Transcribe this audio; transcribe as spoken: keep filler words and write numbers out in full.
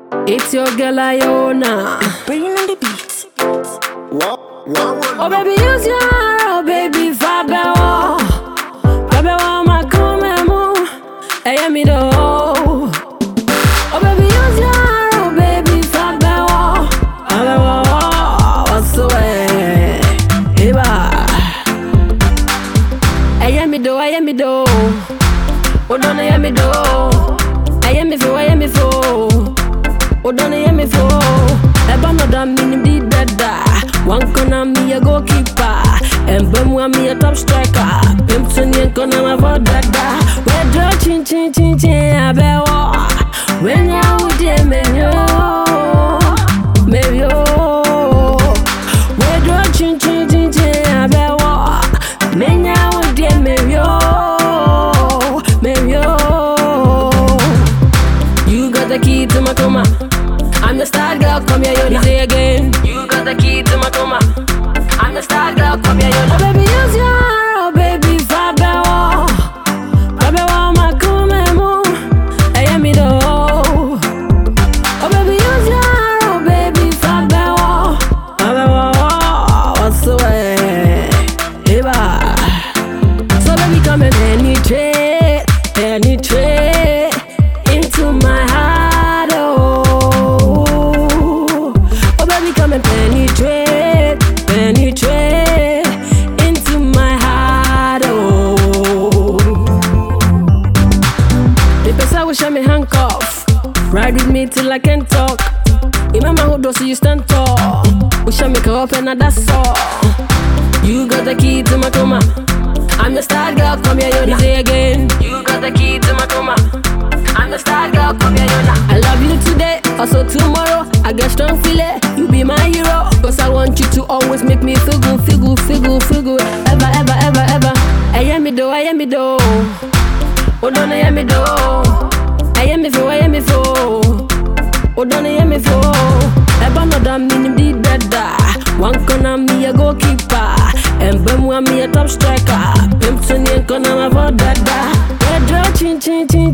It's your girl Iona. Bringing on the beats. Oh baby, use your oh baby, Fabio. Fabio, my come mo. I am me do. Oh baby, use your oh baby, Fabio. Fabio, what's the way? Eba. I am me do, I am me do. Oh don't I am me do. I am me for, I am me for. Oh don't I am me for. Eba no da minim di dada. One corner me a goalkeeper, and Bumwa me a top striker. Pimpton and corner my for dada. We're draw chin chin chin chin a bewa. When you with them menyo, maybe oh. We're draw chin chin chin chin a bewa. When you with them menyo, maybe oh. You got the key to my coma. I'm the star girl, come here, you say again. You got the key to my coma. I'm the star girl, come here, you know. Oh baby, use your oh baby, Fabio. Fabio, my come mo. I am me do. Oh baby, use your oh baby, Fabio. Fabio, what's the way? Eba. So baby, come and penetrate, penetrate into my heart, oh. Come and penetrate, penetrate into my heart, oh. The person will show me handcuff. Ride with me till I can't talk. Remember who does you stand tall. We shall make up and that's all. You got the key to my coma. I'm the star girl, come here, you say again. You got the key to my coma. I'm the star girl, come here, you know. I love you today, also tomorrow. I get strong feeling, you be my hero. Cause I want you to always make me feel good, feel good, feel good, feel good. Ever, ever, ever, ever. I am me do, I am me do. Oh don't I am me do. I am me for, I am me for. Oh don't I am me for. Ever no da minim di dada. One corner me a goalkeeper, and Bumwa me a top striker. Pimpton and corner my for dada. We're draw chin chin chin